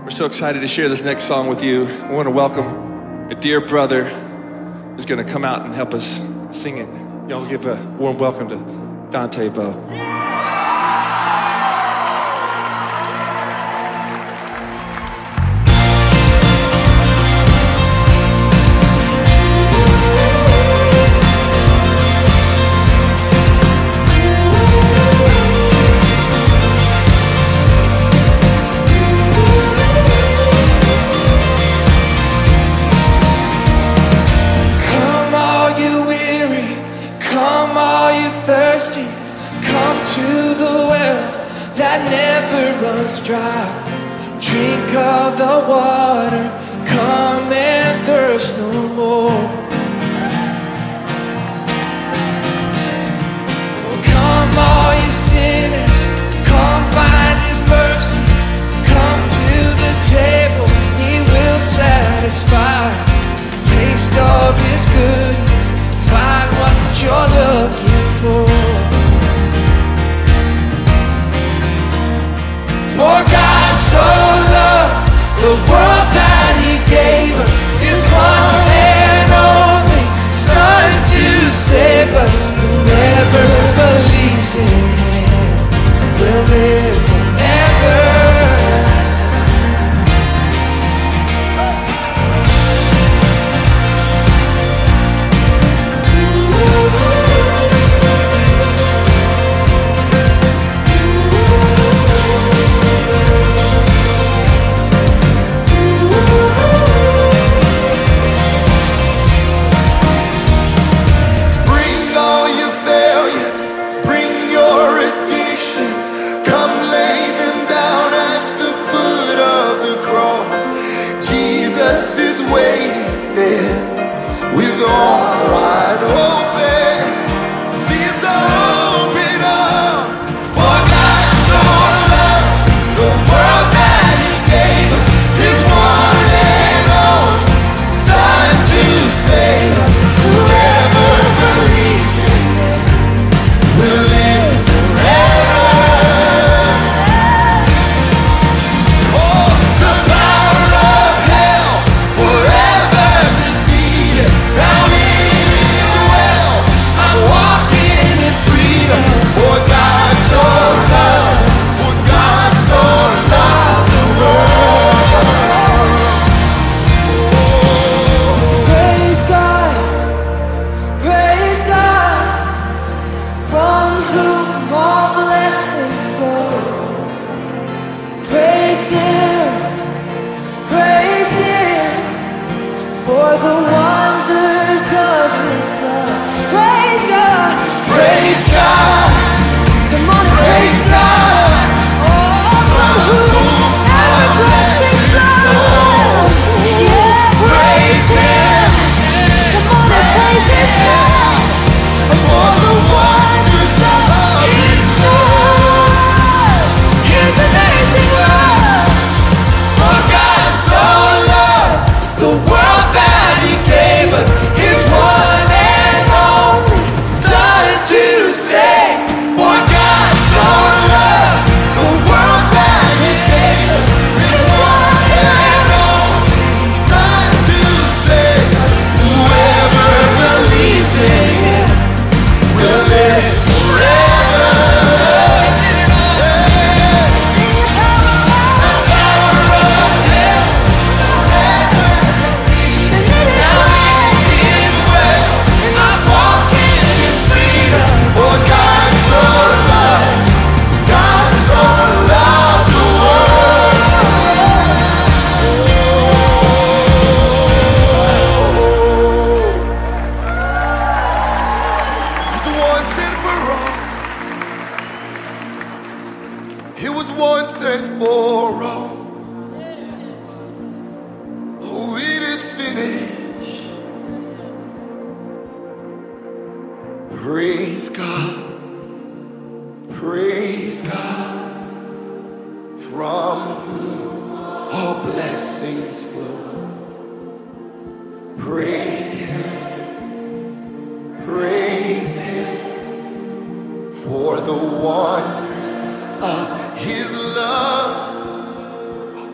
We're so excited to share this next song with you. I want to welcome a dear brother who's going to come out and help us sing it. Y'all give a warm welcome to Dante Bowe. Thirsty, come to the well that never runs dry. Drink of the water, come and thirst no more. Come all you sinners, come find His mercy. Come to the table, He will satisfy. Taste of His goodness, find what you're looking for. For God so loved the world that He gave us His one and only Son to save us. Whoever believes in Him will live forever.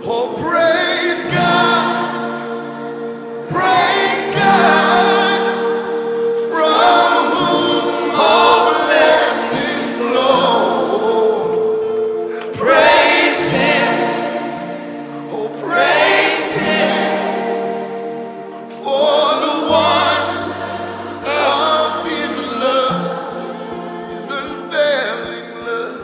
Oh, praise God. Praise God. From whom all blessings flow. Praise Him. Oh, praise Him. For the wonders of His love. His unfailing love.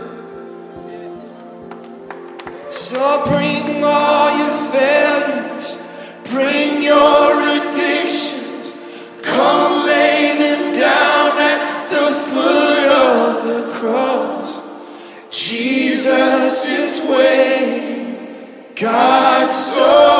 So bring all your failures, bring your addictions, come lay them down at the foot of the cross. Jesus is waiting, God so